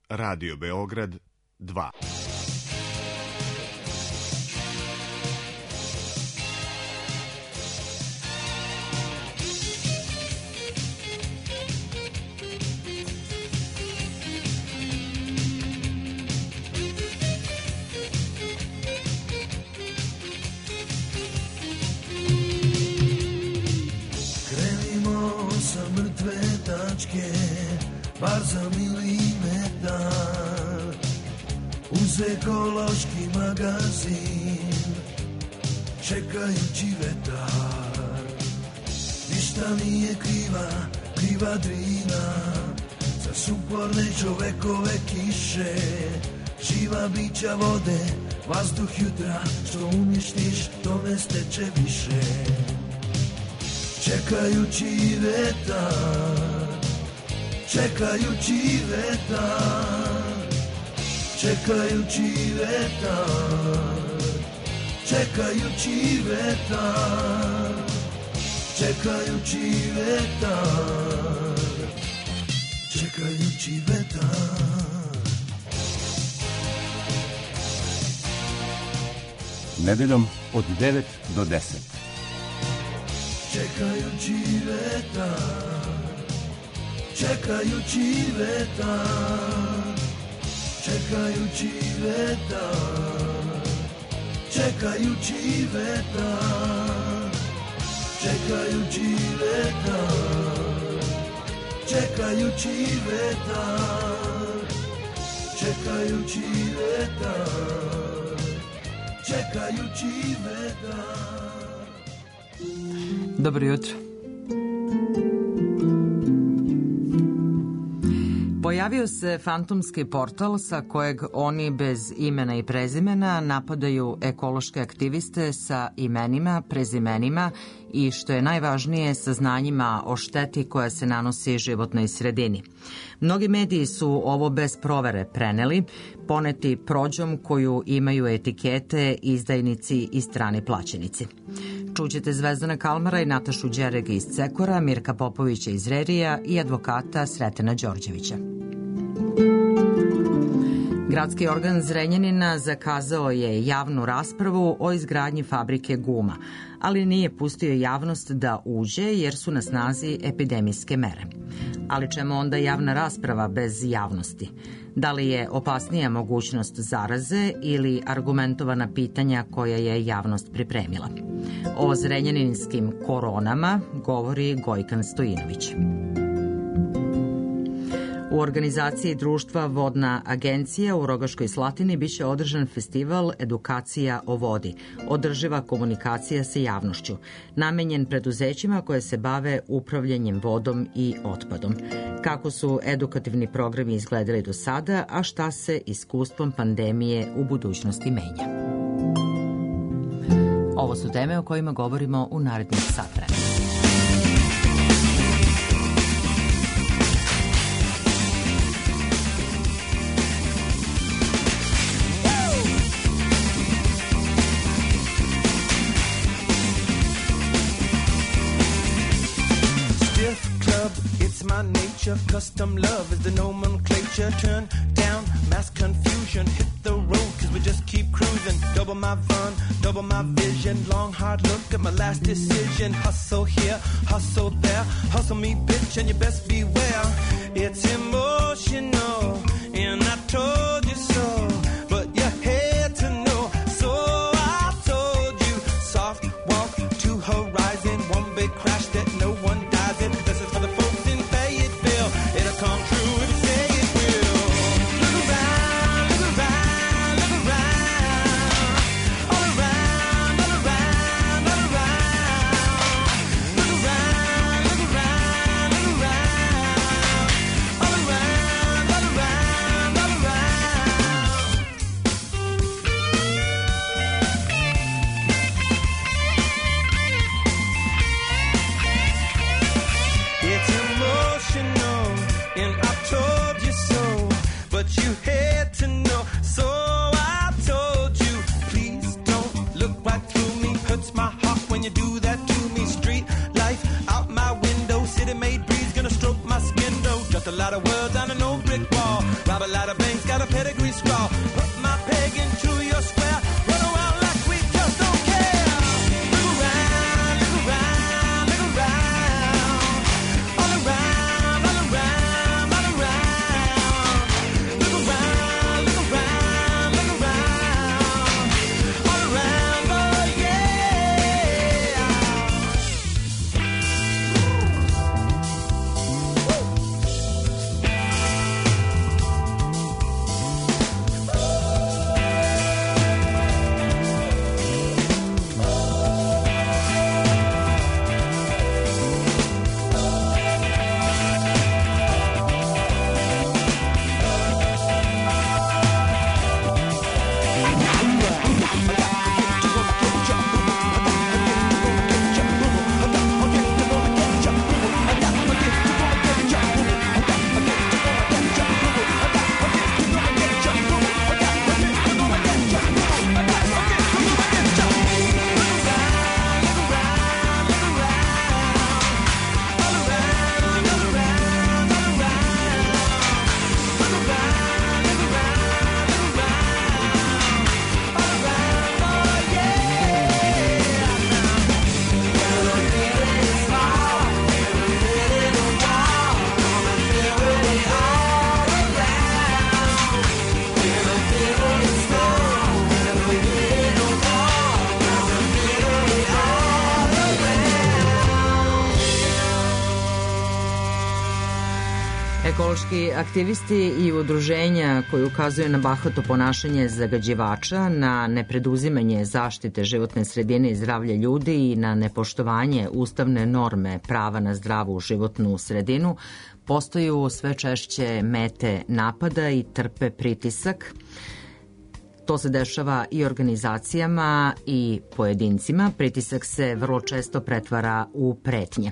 Radio Beograd 2. Krenimo sa mrtve tačke, bar za milimetar, uz ekološki magazin, čekajući vetar. Ništa nije kriva Drina, za suporne čovekove kiše, živa bića vode, vazduh jutra, što uništiš, to ne steče više. Čekajući vetar, čekajući vetar, čekajući vetar, čekajući vetar, čekajući vetar, čekajući vetar. Nedeljom od 9 do 10. Čekajući vetar, čekajući vetar, čekajući vetar, čekajući vetar, čekajući vetar, čekajući vetar, čekajući vetar, čekajući vetar. Dobro jutro. Pojavio se fantomski portal sa kojeg oni bez imena i prezimena napadaju ekološke aktiviste sa imenima, prezimenima i, što je najvažnije, saznanjima o šteti koja se nanosi životnoj sredini. Mnogi mediji su ovo bez provere preneli, poneti prođom koju imaju etikete izdajnici i strani plaćenici. Čućete Zvezdana Kalmara i Natašu Đereg iz Cekora, Mirka Popovića iz Rerija i advokata Sretena Đorđevića. Gradski organ Zrenjanina zakazao je javnu raspravu o izgradnji fabrike guma, ali nije pustio javnost da uđe jer su na snazi epidemijske mere. Ali čemu onda javna rasprava bez javnosti? Da li je opasnija mogućnost zaraze ili argumentovana pitanja koja je javnost pripremila? O zrenjaninskim koronama govori Gojkan Stojinović. U organizaciji društva Vodna agencija u Rogaškoj Slatini biće održan festival Edukacija o vodi, održiva komunikacija sa javnošću, namenjen preduzećima koje se bave upravljanjem vodom i otpadom. Kako su edukativni programi izgledali do sada, a šta se iskustvom pandemije u budućnosti menja? Ovo su teme o kojima govorimo u narednih sat vremena. Custom love is the nomenclature. Turn down mass confusion. Hit the road cause we just keep cruising. Double my fun, double my vision. Long hard look at my last decision. Hustle here, hustle there. Hustle me bitch and you best beware. It's emotional and I told you so. But you had to know, so I told you. Soft walk to horizon. One big crash that no one dies in. This is for the folks in Fayetteville. It'll come true if you say it will. Look around, look around, look around. All around, all around, all around. Look around, look around, look around. All around, all around, all around. It's emotional, and I told you so, but you had to know, so I told you. Please don't look right through me, hurts my heart when you do that to me. Street life out my window, city made breeze gonna stroke my skin though. Just a lot of words on an old brick wall. Rob a lot of banks, got a pedigree scrawl. Put my peg into your square. Run around like we just don't care. Look around, look around, look around. All around, all around, all around. Look around, look around, look around. All around, oh yeah. Ekološki aktivisti i udruženja koji ukazuju na bahato ponašanje zagađivača, na nepreduzimanje zaštite životne sredine i zdravlja ljudi i na nepoštovanje ustavne norme prava na zdravu životnu sredinu, postaju sve češće mete napada i trpe pritisak. To se dešava i organizacijama i pojedincima. Pritisak se vrlo često pretvara u pretnje.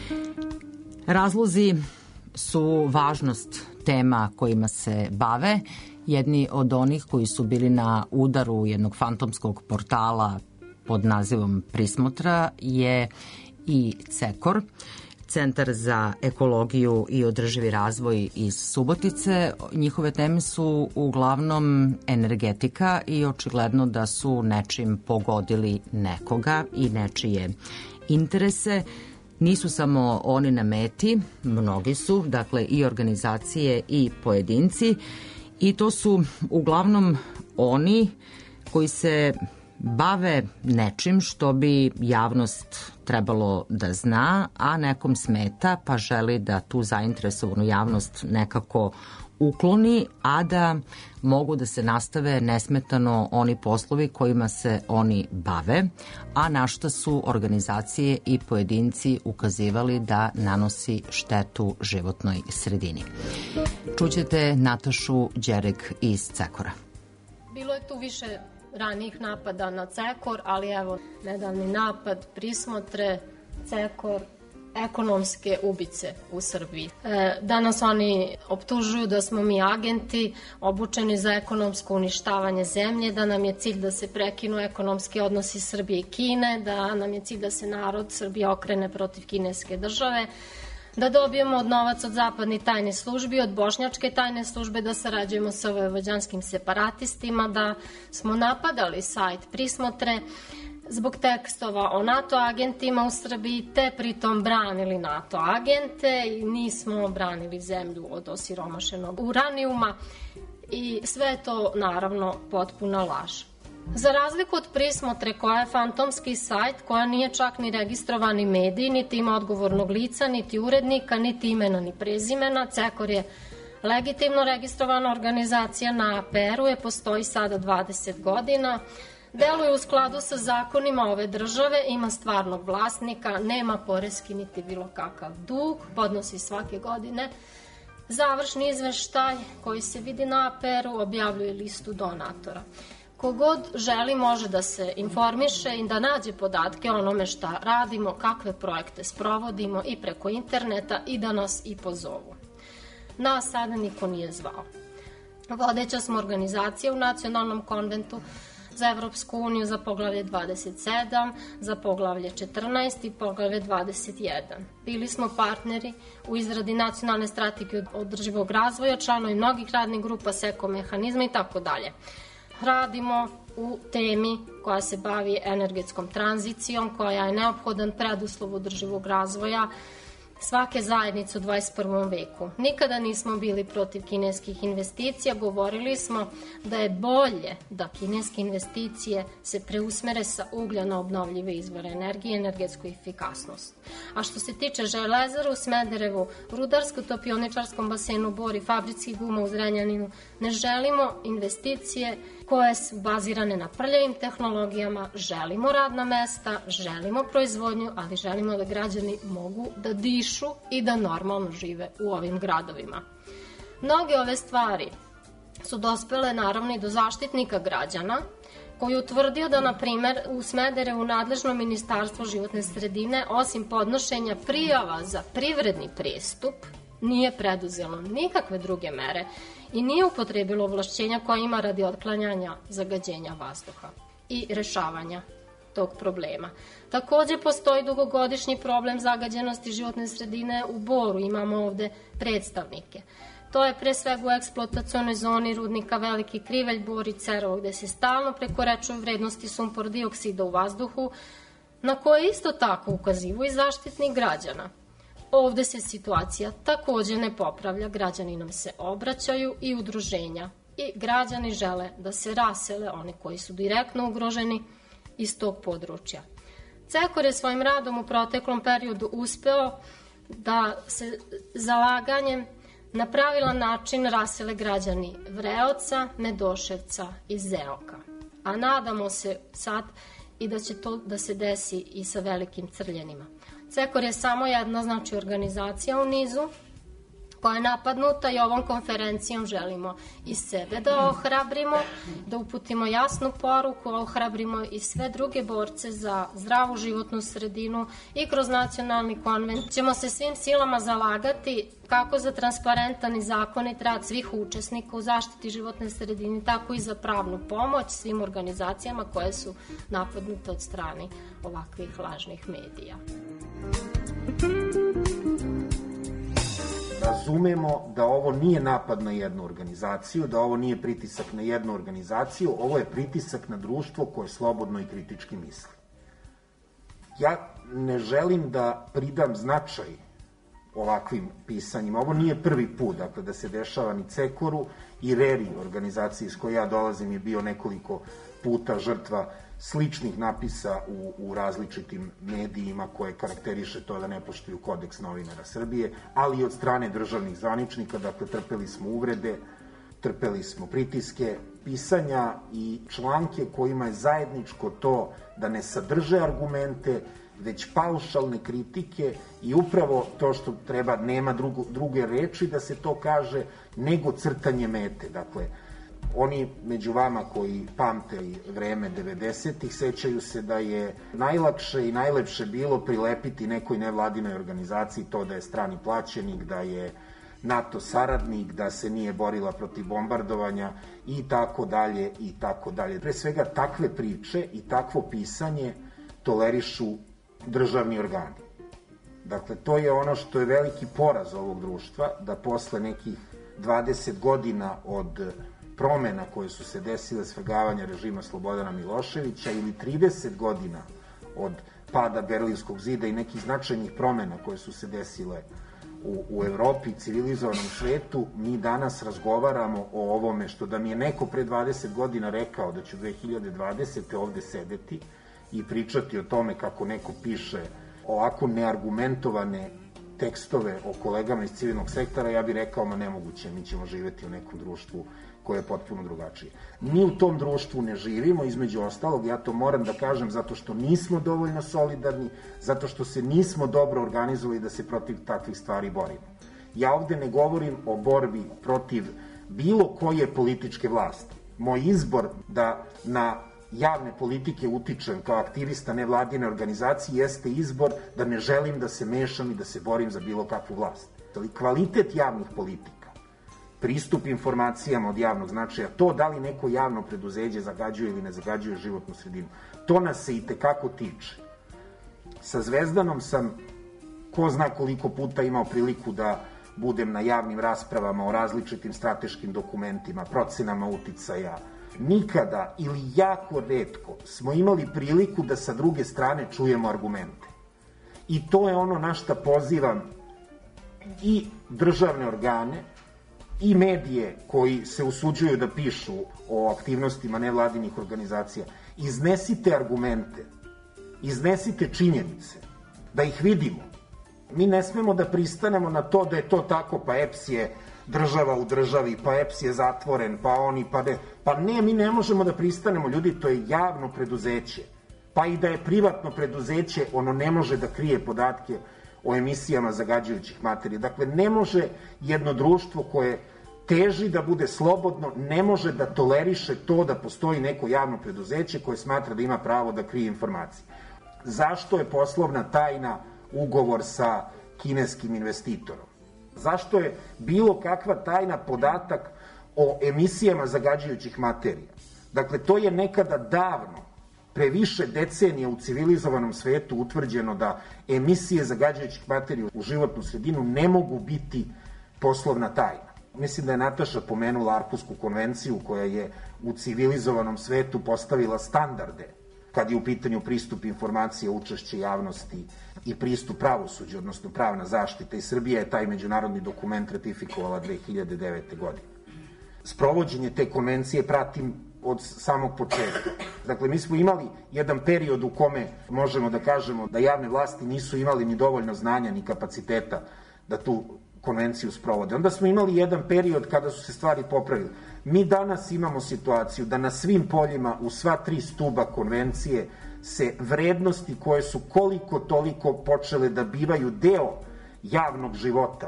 Razlozi su važnost tema kojima se bave. Jedni od onih koji su bili na udaru jednog fantomskog portala pod nazivom Prismotra je i CEKOR, Centar za ekologiju i održivi razvoj iz Subotice. Njihove teme su uglavnom energetika i očigledno da su nečim pogodili nekoga i nečije interese. Nisu samo oni na meti, mnogi su, dakle i organizacije i pojedinci, i to su uglavnom oni koji se bave nečim što bi javnost trebalo da zna, a nekom smeta pa želi da tu zainteresovanu javnost nekako ukloni, a da mogu da se nastave nesmetano oni poslovi kojima se oni bave, a na šta su organizacije i pojedinci ukazivali da nanosi štetu životnoj sredini. Čućete Natašu Đereg iz CEKOR-a. Bilo je tu više ranijih napada na CEKOR, ali evo, nedavni napad, Prismotre, CEKOR, ekonomske ubice u Srbiji. Danas oni optužuju da smo mi agenti obučeni za ekonomsko uništavanje zemlje, da nam je cilj da se prekinu ekonomski odnosi Srbije i Kine, da nam je cilj da se narod Srbije okrene protiv kineske države, da dobijemo novac od zapadnih tajnih službi, od bošnjačke tajne službe, da sarađujemo sa vojvođanskim separatistima, da smo napadali sajt Prismotre zbog tekstova o NATO agentima u Srbiji, te pritom branili NATO agente i nismo branili zemlju od osiromašenog uranijuma i sve to naravno potpuna laž. Za razliku od Prismotre, koja je fantomski sajt, koja nije čak ni registrovani medij, niti ima odgovornog lica, niti urednika, niti imena ni prezimena, CEKOR je legitimno registrovana organizacija na APR-u, je postoji sada 20 godina, deluje u skladu sa zakonima ove države, ima stvarnog vlasnika, nema poreski niti bilo kakav dug, podnosi svake godine završni izveštaj koji se vidi na APR-u, objavljuje listu donatora. Kogod želi može da se informiše i da nađe podatke o onome šta radimo, kakve projekte sprovodimo i preko interneta i da nas i pozovu. Nas sada niko nije zvao. Vodeća smo organizacija u Nacionalnom konventu, za Evropsku uniju za poglavlje 27, za poglavlje 14 i poglavlje 21. Bili smo partneri u izradi nacionalne strategije održivog razvoja, članovi mnogih radnih grupa, SECO mehanizma i tako dalje. Radimo u temi koja se bavi energetskom tranzicijom, koja je neophodan preduslov održivog razvoja svake zajednice u 21. veku. Nikada nismo bili protiv kineskih investicija, govorili smo da je bolje da kineske investicije se preusmere sa uglja na obnovljive izvore energije i energetsku efikasnost. A što se tiče železara u Smederevu, rudarsko-topioničarskom basenu Bor i fabrici guma u Zrenjaninu, ne želimo investicije koje su bazirane na prljavim tehnologijama, želimo radna mesta, želimo proizvodnju, ali želimo da građani mogu da dišu i da normalno žive u ovim gradovima. Mnoge ove stvari su dospele naravno i do Zaštitnika građana, koji je utvrdio da, na primer, u Smederevu nadležno Ministarstvo životne sredine, osim podnošenja prijava za privredni pristup, nije preduzelo nikakve druge mere i nije upotrebilo ovlašćenja koja ima radi otklanjanja zagađenja vazduha i rešavanja tog problema. Takođe postoji dugogodišnji problem zagađenosti životne sredine u Boru, imamo ovde predstavnike. To je pre svega u eksploatacionoj zoni rudnika Veliki Krivelj, Bor i Cerovo, gde se stalno prekoračuju vrednosti sumpor dioksida u vazduhu, na koje isto tako ukazivu i Zaštitnik građana. Ovde se situacija takođe ne popravlja, građani nam se obraćaju i udruženja i građani žele da se rasele oni koji su direktno ugroženi iz tog područja. CEKOR je svojim radom u proteklom periodu uspeo da se zalaganjem na pravilan način rasele građani Vreoca, Medoševca i Zeoka. A nadamo se sad i da će to da se desi i sa Velikim Crljenima. CEKOR je samo jedna, organizacija u nizu koja je napadnuta i ovom konferencijom želimo i sebe da ohrabrimo, da uputimo jasnu poruku, ohrabrimo i sve druge borce za zdravu životnu sredinu i kroz nacionalni konvent ćemo se svim silama zalagati kako za transparentan i zakonit rad svih učesnika u zaštiti životne sredine, tako i za pravnu pomoć svim organizacijama koje su napadnute od strane ovakvih lažnih medija. Razumemo da ovo nije napad na jednu organizaciju, da ovo nije pritisak na jednu organizaciju, ovo je pritisak na društvo koje slobodno i kritički misli. Ja ne želim da pridam značaj ovakvim pisanjima. Ovo nije prvi put, dakle, da se dešava ni CEKOR-u i RERI, organizaciji iz koje ja dolazim, je bio nekoliko puta žrtva sličnih napisa u različitim medijima koje karakteriše to da ne poštuju kodeks novinara Srbije, ali i od strane državnih zvaničnika, dakle, trpeli smo uvrede, trpeli smo pritiske, pisanja i članke kojima je zajedničko to da ne sadrže argumente, već paušalne kritike i upravo to što treba, nema druge reči da se to kaže, nego crtanje mete. Dakle, oni među vama koji pamte vreme 90-ih sećaju se da je najlakše i najlepše bilo prilepiti nekoj nevladinoj organizaciji to da je strani plaćenik, da je NATO saradnik, da se nije borila protiv bombardovanja i tako dalje i tako dalje. Pre svega takve priče i takvo pisanje tolerišu državni organi. Dakle, to je ono što je veliki poraz ovog društva, da posle nekih 20 godina od promena koje su se desile svrgavanja režima Slobodana Miloševića ili 30 godina od pada Berlinskog zida i nekih značajnih promena koje su se desile u Evropi i civilizovanom svetu, mi danas razgovaramo o ovome što da mi je neko pre 20 godina rekao da ću 2020. ovde sedeti i pričati o tome kako neko piše ovako neargumentovane tekstove o kolegama iz civilnog sektora, ja bih rekao, ma nemoguće, mi ćemo živeti u nekom društvu koje je potpuno drugačije. Mi u tom društvu ne živimo, između ostalog, ja to moram da kažem, zato što nismo dovoljno solidarni, zato što se nismo dobro organizovali da se protiv takvih stvari borimo. Ja ovde ne govorim o borbi protiv bilo koje političke vlasti. Moj izbor da na javne politike utičem kao aktivista nevladine organizacije jeste izbor da ne želim da se mešam i da se borim za bilo kakvu vlast. Ali kvalitet javnih politika, pristup informacijama od javnog značaja, to da li neko javno preduzeće zagađuje ili ne zagađuje životnu sredinu, to nas se i tekako tiče. Sa Zvezdanom sam, ko zna koliko puta imao priliku da budem na javnim raspravama o različitim strateškim dokumentima, procenama uticaja. Nikada ili jako retko smo imali priliku da sa druge strane čujemo argumente. I to je ono na šta pozivam i državne organe i medije koji se usuđuju da pišu o aktivnostima nevladinih organizacija. Iznesite argumente, iznesite činjenice, da ih vidimo. Mi ne smemo da pristanemo na to da je to tako, pa EPS je država u državi, pa EPS je zatvoren, pa oni, pa ne. Pa ne, mi ne možemo da pristanemo, ljudi, to je javno preduzeće. Pa i da je privatno preduzeće, ono ne može da krije podatke o emisijama zagađujućih materija. Dakle, ne može jedno društvo koje teži da bude slobodno, ne može da toleriše to da postoji neko javno preduzeće koje smatra da ima pravo da krije informacije. Zašto je poslovna tajna ugovor sa kineskim investitorom? Zašto je bilo kakva tajna podatak o emisijama zagađujućih materija? Dakle, to je nekada davno, pre više decenija u civilizovanom svetu utvrđeno da emisije zagađujućih materija u životnu sredinu ne mogu biti poslovna tajna. Mislim da je Nataša pomenula Arhusku konvenciju koja je u civilizovanom svetu postavila standarde kad je u pitanju pristup informacije, učešće javnosti i pristup pravosuđu, odnosno pravna zaštita, i Srbija je taj međunarodni dokument ratifikovala 2009. godine. Sprovođenje te konvencije pratim od samog početka. Dakle, mi smo imali jedan period u kome možemo da kažemo da javne vlasti nisu imali ni dovoljno znanja ni kapaciteta da tu konvenciju sprovode. Onda smo imali jedan period kada su se stvari popravile. Mi danas imamo situaciju da na svim poljima, u sva 3 stuba konvencije, se vrednosti koje su koliko toliko počele da bivaju deo javnog života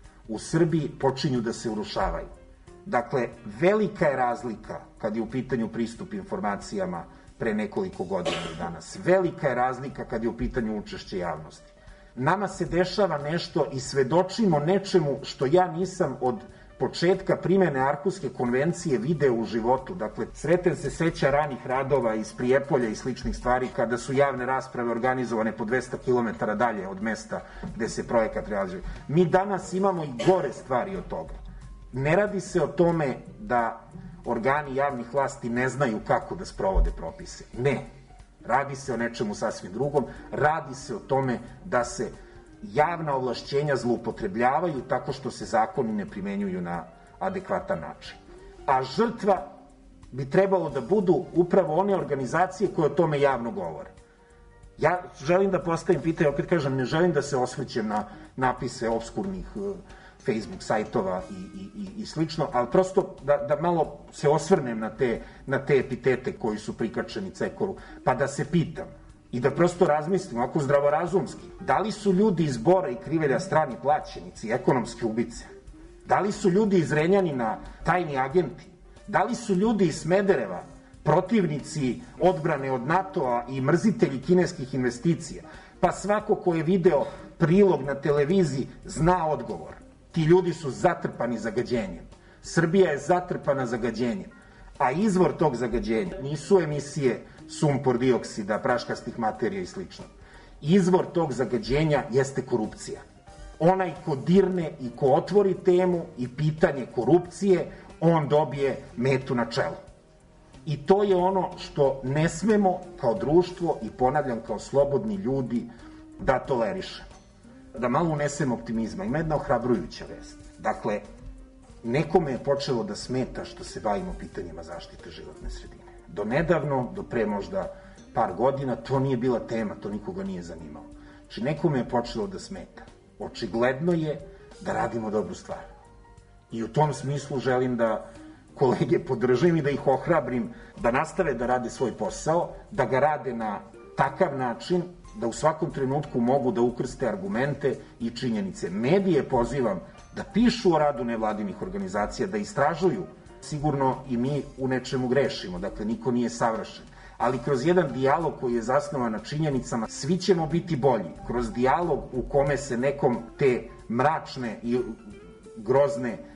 u Srbiji počinju da se urušavaju. Dakle, velika je razlika kad je u pitanju pristup informacijama pre nekoliko godina i danas. Velika je razlika kad je u pitanju učešće javnosti. Nama se dešava nešto i svedočimo nečemu što ja nisam od početka primene Arhuske konvencije video u životu. Dakle, Sreten se seća ranih radova iz Prijepolja i sličnih stvari kada su javne rasprave organizovane po 200 km dalje od mesta gde se projekat realizuje. Mi danas imamo i gore stvari od toga. Ne radi se o tome da organi javnih vlasti ne znaju kako da sprovode propise. Ne. Radi se o nečemu sasvim drugom. Radi se o tome da se javna ovlašćenja zloupotrebljavaju tako što se zakoni ne primenjuju na adekvatan način. A žrtva bi trebalo da budu upravo one organizacije koje o tome javno govore. Ja želim da postavim pitanje, opet kažem, ne želim da se osvrćem na napise obskurnih Facebook sajtova i slično, ali prosto da malo se osvrnem na te epitete koji su prikačeni Cekoru, pa da se pitam i da prosto razmislim, ako zdravorazumski, da li su ljudi iz Bora i Krivelja strani plaćenici, ekonomske ubice? Da li su ljudi iz Renjanina tajni agenti? Da li su ljudi iz Smedereva protivnici odbrane od NATO-a i mrzitelji kineskih investicija? Pa svako ko je video prilog na televiziji zna odgovor. Ti ljudi su zatrpani zagađenjem. Srbija je zatrpana zagađenjem. A izvor tog zagađenja nisu emisije sumpor dioksida, praškastih materija i sl. Izvor tog zagađenja jeste korupcija. Onaj ko dirne i ko otvori temu i pitanje korupcije, on dobije metu na čelu. I to je ono što ne smemo kao društvo i ponavljam kao slobodni ljudi da tolerišemo. Da malo unesem optimizma. Ima jedna ohrabrujuća vest. Dakle, nekome je počelo da smeta što se bavimo pitanjima zaštite životne sredine. Do nedavno, do pre možda par godina, to nije bila tema, to nikoga nije zanimalo. Znači, nekome je počelo da smeta. Očigledno je da radimo dobru stvar. I u tom smislu želim da kolege podržim i da ih ohrabrim da nastave da rade svoj posao, da ga rade na takav način da u svakom trenutku mogu da ukrste argumente i činjenice. Medije pozivam da pišu o radu nevladinih organizacija, da istražuju. Sigurno i mi u nečemu grešimo, dakle niko nije savršen. Ali kroz jedan dijalog koji je zasnovan na činjenicama, svi ćemo biti bolji. Kroz dijalog u kome se nekom te mračne i grozne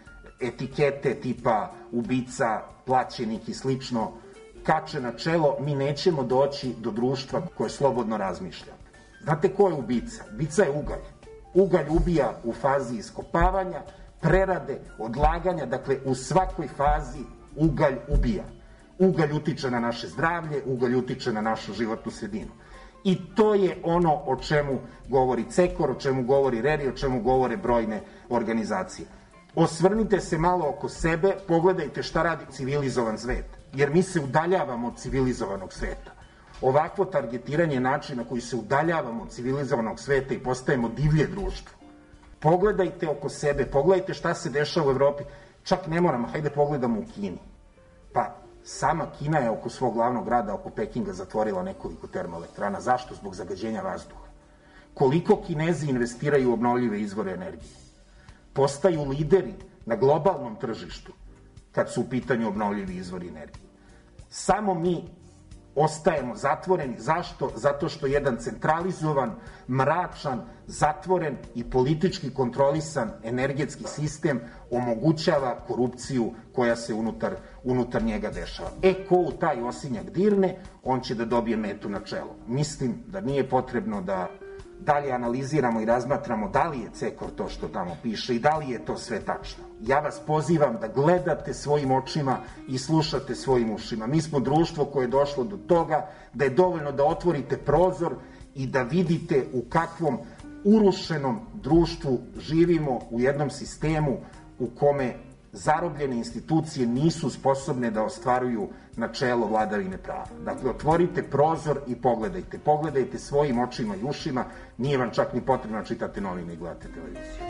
etikete tipa ubica, plaćenik i slično kače na čelo, mi nećemo doći do društva koje slobodno razmišlja. Znate ko je ubica? Ubica je ugalj. Ugalj ubija u fazi iskopavanja, prerade, odlaganja, dakle u svakoj fazi ugalj ubija. Ugalj utiče na naše zdravlje, ugalj utiče na našu životnu sredinu. I to je ono o čemu govori CEKOR, o čemu govori RERI, o čemu govore brojne organizacije. Osvrnite se malo oko sebe, pogledajte šta radi civilizovan svet, jer mi se udaljavamo od civilizovanog sveta. Ovakvo targetiranje je način na koji se udaljavamo od civilizovanog sveta i postajemo divlje društvo. Pogledajte oko sebe, pogledajte šta se dešava u Evropi, čak ne moramo, hajde pogledamo u Kini. Pa sama Kina je oko svog glavnog grada, oko Pekinga, zatvorila nekoliko termoelektrana. Zašto? Zbog zagađenja vazduha. Koliko Kinezi investiraju u obnovljive izvore energije? Postaju lideri na globalnom tržištu kad su u pitanju obnovljivi izvori energije. Samo mi ostajemo zatvoreni. Zašto? Zato što jedan centralizovan, mračan, zatvoren i politički kontrolisan energetski sistem omogućava korupciju koja se unutar njega dešava. Ko u taj osinjak dirne, on će da dobije metu na čelo. Mislim da nije potrebno da dalje analiziramo i razmatramo da li je CEKOR to što tamo piše i da li je to sve tačno. Ja vas pozivam da gledate svojim očima i slušate svojim ušima. Mi smo društvo koje je došlo do toga da je dovoljno da otvorite prozor i da vidite u kakvom urušenom društvu živimo, u jednom sistemu u kome zarobljene institucije nisu sposobne da ostvaruju načelo vladavine prava. Dakle, otvorite prozor i pogledajte. Pogledajte svojim očima i ušima. Nije vam čak ni potrebno da čitate novine i gledate televiziju.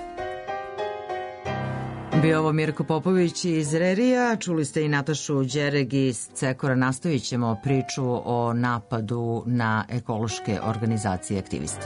Bio ovo Mirko Popović iz RERI-a. Čuli ste i Natašu Đereg iz CEKOR-a. Nastavit ćemo priču o napadu na ekološke organizacije aktiviste.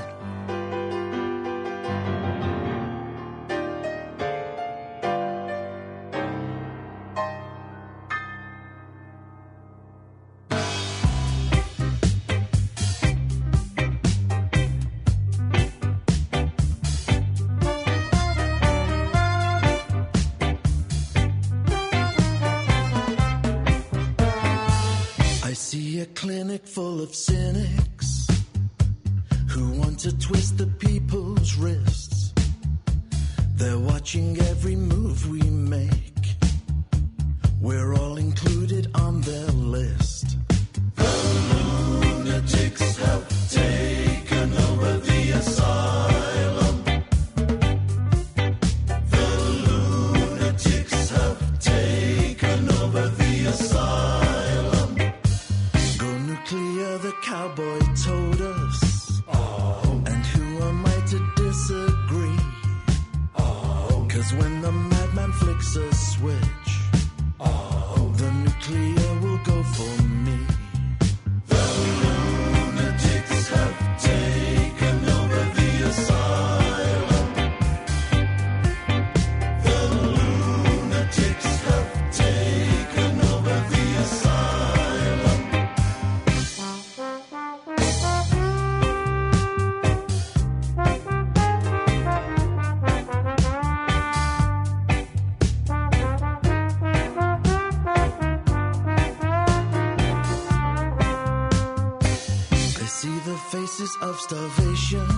Of starvation,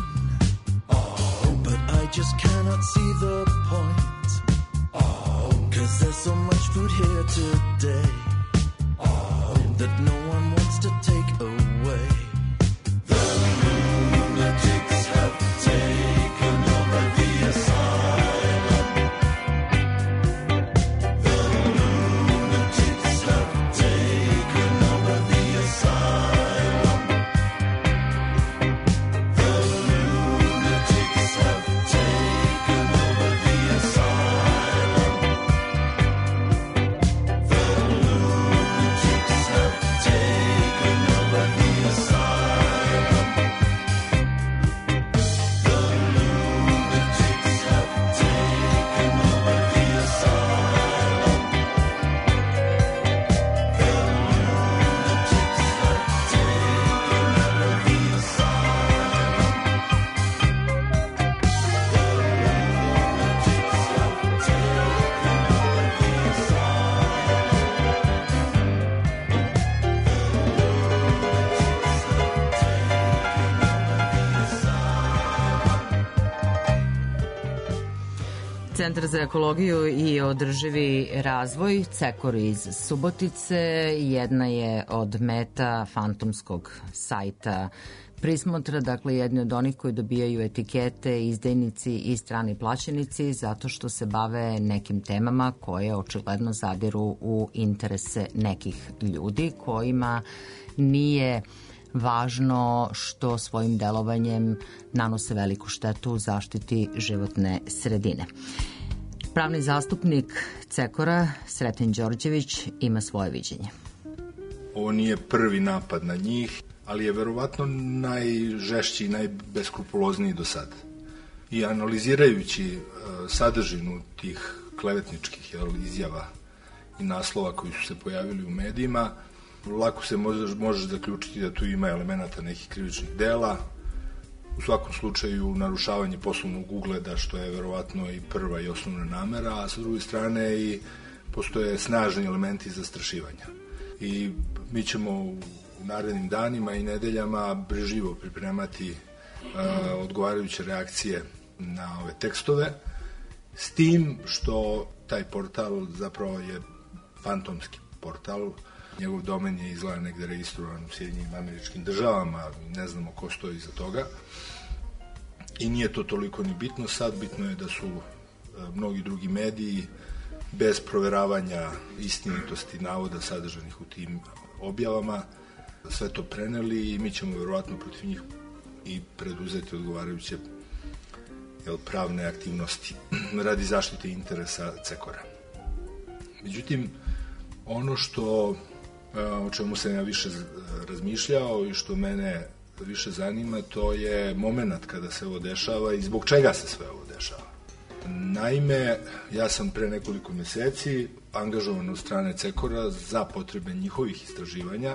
but I just cannot see the point, 'cause there's so much food here today that no one wants to take away. The lunatics have taken over the asylum. The lunatics have taken over the asylum. Centar za ekologiju i održivi razvoj, CEKOR iz Subotice, jedna je od meta fantomskog sajta Prismotra, dakle jedni od onih koji dobijaju etikete izdajnici i strani plaćenici zato što se bave nekim temama koje očigledno zadiru u interese nekih ljudi kojima nije važno što svojim delovanjem nanose veliku štetu u zaštiti životne sredine. Pravni zastupnik CEKOR-a, Sreten Đorđević, ima svoje viđenje. Ovo nije prvi napad na njih, ali je verovatno najžešći i najbeskrupulozniji do sad. I analizirajući sadržinu tih klevetničkih izjava i naslova koji su se pojavili u medijima, lako se može zaključiti da tu ima elemenata nekih krivičnih dela, u svakom slučaju narušavanje poslovnog ugleda, što je verovatno i prva i osnovna namera, a sa druge strane i postoje snažni elementi zastrašivanja. I mi ćemo u narednim danima i nedeljama brižljivo pripremati odgovarajuće reakcije na ove tekstove, s tim što taj portal zapravo je fantomski portal. Njegov domen je izgleda negde registrovan u Sjedinjenim Američkim Državama, ne znamo ko stoji iza toga. I nije to toliko ni bitno sad, bitno je da su mnogi drugi mediji bez proveravanja istinitosti navoda sadržanih u tim objavama sve to preneli i mi ćemo verovatno protiv njih i preduzeti odgovarajuće pravne aktivnosti radi zaštite interesa CEKOR-a. Međutim, ono što o čemu sam ja više razmišljao i što mene više zanima, to je moment kada se ovo dešava i zbog čega se sve ovo dešava. Naime, ja sam pre nekoliko meseci angažovan od strane CEKOR-a za potrebe njihovih istraživanja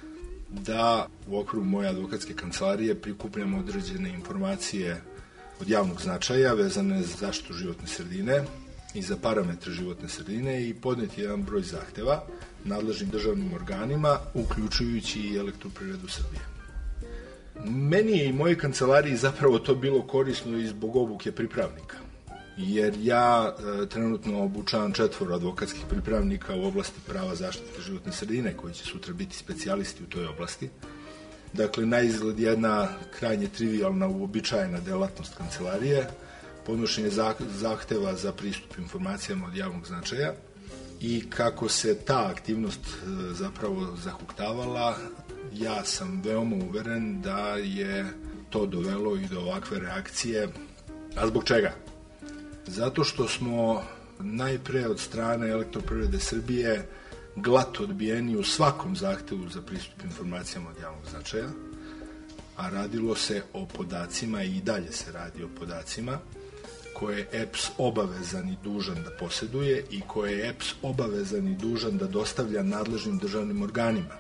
da u okviru moje advokatske kancelarije prikupljamo određene informacije od javnog značaja vezane za zaštitu životne sredine i za parametre životne sredine i podneti jedan broj zahteva nadležnim državnim organima, uključujući i Elektroprivredu Srbije. Meni je i moje kancelariji zapravo to bilo korisno i zbog obuke pripravnika, jer ja trenutno obučavam 4 advokatskih pripravnika u oblasti prava zaštite životne sredine, koji će sutra biti specijalisti u toj oblasti. Dakle, na izgled jedna krajnje trivialna, uobičajena delatnost kancelarije, podnošenje zahteva za pristup informacijama od javnog značaja i kako se ta aktivnost zapravo zahuktavala, ja sam veoma uveren da je to dovelo i do ovakve reakcije. A zbog čega? Zato što smo najpre od strane Elektroprivrede Srbije glato odbijeni u svakom zahtevu za pristup informacijama od javnog značaja, a radilo se o podacima i dalje se radi o podacima koje je EPS obavezan i dužan da poseduje i koje je EPS obavezan i dužan da dostavlja nadležnim državnim organima.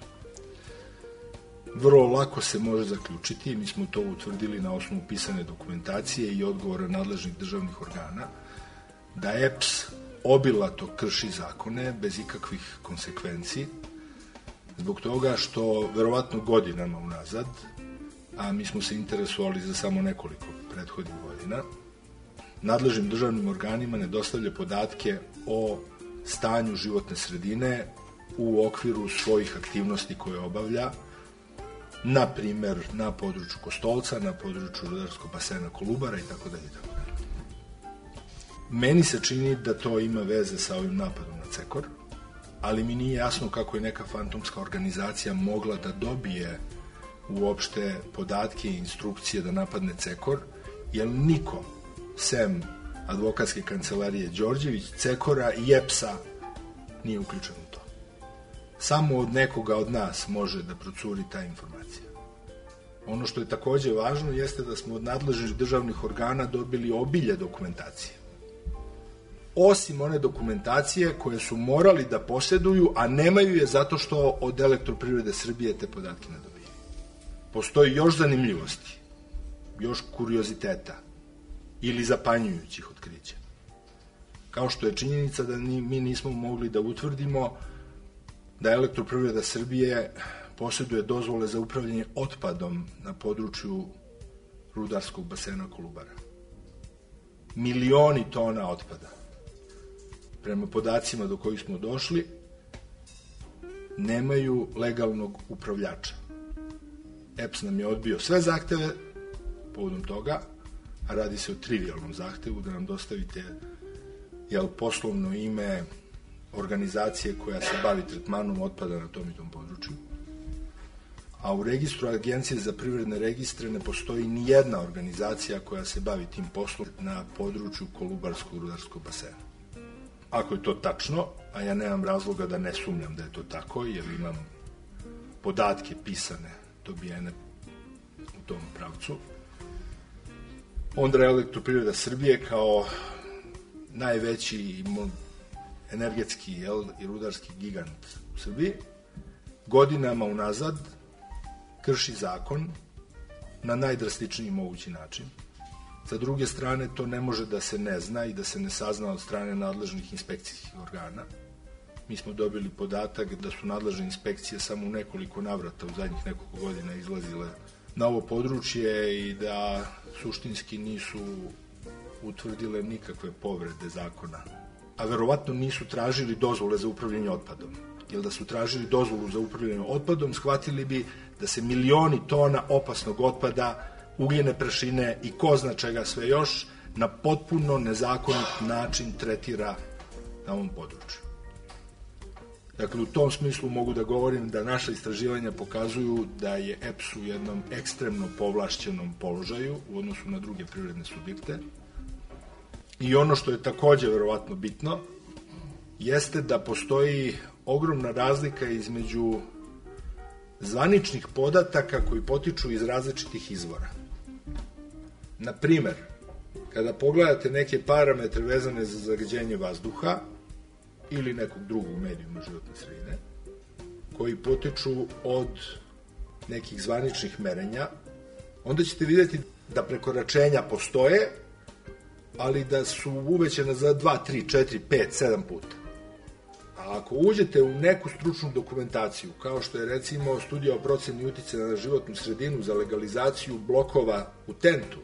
Vrlo lako se može zaključiti, mi smo to utvrdili na osnovu pisane dokumentacije i odgovora nadležnih državnih organa, da EPS obilato krši zakone bez ikakvih konsekvenci, zbog toga što verovatno godinama unazad, a mi smo se interesovali za samo nekoliko prethodnih godina, nadležnim državnim organima ne dostavlja podatke o stanju životne sredine u okviru svojih aktivnosti koje obavlja, na primer na području Kostolca, na području rudarskog basena Kolubara i tako dalje. Meni se čini da to ima veze sa ovim napadom na CEKOR, ali mi nije jasno kako je neka fantomska organizacija mogla da dobije uopšte podatke i instrukcije da napadne CEKOR, jer niko, sem advokatske kancelarije Đorđević, CEKOR-a i EPS-a nije uključen u to. Samo od nekoga od nas može da procuri ta informacija. Ono što je takođe važno jeste da smo od nadležnih državnih organa dobili obilje dokumentacije. Osim one dokumentacije koje su morali da poseduju, a nemaju je zato što od Elektroprivrede Srbije te podatke ne dobiju. Postoji još zanimljivosti, još kurioziteta ili zapanjujućih otkrića. Kao što je činjenica da mi nismo mogli da utvrdimo da Elektroprivreda Srbije poseduje dozvole za upravljanje otpadom na području rudarskog basena Kolubara. Milioni tona otpada prema podacima do kojih smo došli, nemaju legalnog upravljača. EPS nam je odbio sve zahteve povodom toga, a radi se o trivijalnom zahtevu da nam dostavite poslovno ime organizacije koja se bavi tretmanom otpada na tom i tom području. A u registru Agencije za privredne registre ne postoji ni jedna organizacija koja se bavi tim poslom na području Kolubarskog rudarskog basena. Ako je to tačno, a ja nemam razloga da ne sumnjam da je to tako, jer imam podatke pisane, dobijene u tom pravcu, onda Elektroprivreda Srbije kao najveći energetski i rudarski gigant u Srbiji godinama unazad krši zakon na najdrastičniji mogući način. Sa druge strane, to ne može da se ne zna i da se ne sazna od strane nadležnih inspekcijskih organa. Mi smo dobili podatak da su nadležne inspekcije samo u nekoliko navrata u zadnjih nekoliko godina izlazile na ovo područje i da suštinski nisu utvrdile nikakve povrede zakona. A verovatno nisu tražili dozvole za upravljanje otpadom. Jer da su tražili dozvolu za upravljanje otpadom, shvatili bi da se milioni tona opasnog otpada, ugljene prašine i ko zna čega sve još, na potpuno nezakonit način tretira na ovom području. Dakle, u tom smislu mogu da govorim da naša istraživanja pokazuju da je EPS u jednom ekstremno povlašćenom položaju u odnosu na druge privredne subjekte. I ono što je takođe verovatno bitno, jeste da postoji ogromna razlika između zvaničnih podataka koji potiču iz različitih izvora. Na primer, kada pogledate neke parametre vezane za zagađenje vazduha ili nekog drugog medijuma životne sredine, koji potiču od nekih zvaničnih merenja, onda ćete vidjeti da prekoračenja postoje, ali da su uvećena za 2, 3, 4, 5, 7 puta. A ako uđete u neku stručnu dokumentaciju, kao što je recimo studija o proceni uticaja na životnu sredinu za legalizaciju blokova u Tentu,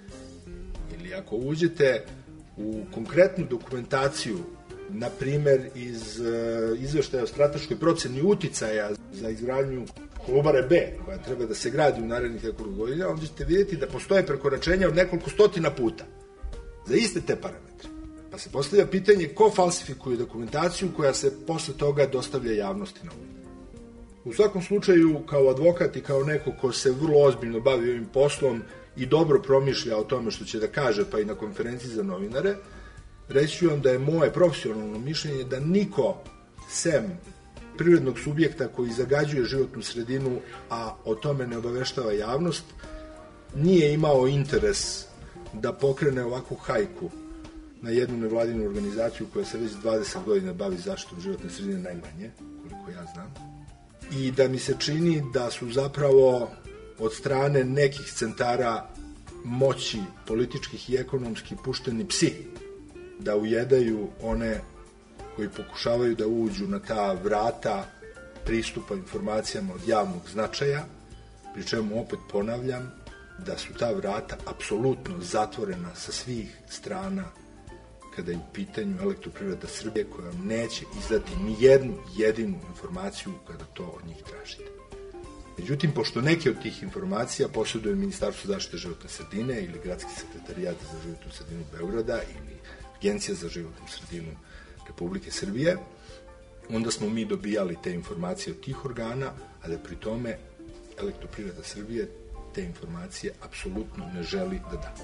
ili ako uđete u konkretnu dokumentaciju, na primer iz izveštaja o strateškoj proceni uticaja za izgradnju Kolubare B, koja treba da se gradi u narednih nekoliko godina, onda ćete vidjeti da postoje prekoračenja od nekoliko stotina puta za iste te parametre. Pa se postavlja pitanje ko falsifikuje dokumentaciju koja se posle toga dostavlja javnosti na uvid. U svakom slučaju, kao advokat i kao neko ko se vrlo ozbiljno bavi ovim poslom i dobro promišlja o tome što će da kaže, pa i na konferenciji za novinare, reći ću vam da je moje profesionalno mišljenje da niko, sem privrednog subjekta koji zagađuje životnu sredinu, a o tome ne obaveštava javnost, nije imao interes da pokrene ovakvu hajku na jednu nevladinu organizaciju koja se već 20 godina bavi zaštitom životne sredine najmanje, koliko ja znam. I da mi se čini da su zapravo od strane nekih centara moći političkih i ekonomskih pušteni psi da ujedaju one koji pokušavaju da uđu na ta vrata pristupa informacijama od javnog značaja, pri čemu opet ponavljam da su ta vrata apsolutno zatvorena sa svih strana kada je u pitanju Elektroprivreda Srbije, koja vam neće izdati ni jednu jedinu informaciju kada to od njih tražite. Međutim, pošto neke od tih informacija posjeduje Ministarstvo zaštite životne sredine ili Gradski sekretarijat za životnu sredinu Beograda ili Agencija za životnu sredinu Republike Srbije, onda smo mi dobijali te informacije od tih organa, a da pri tome Elektroprivreda Srbije te informacije apsolutno ne želi da da.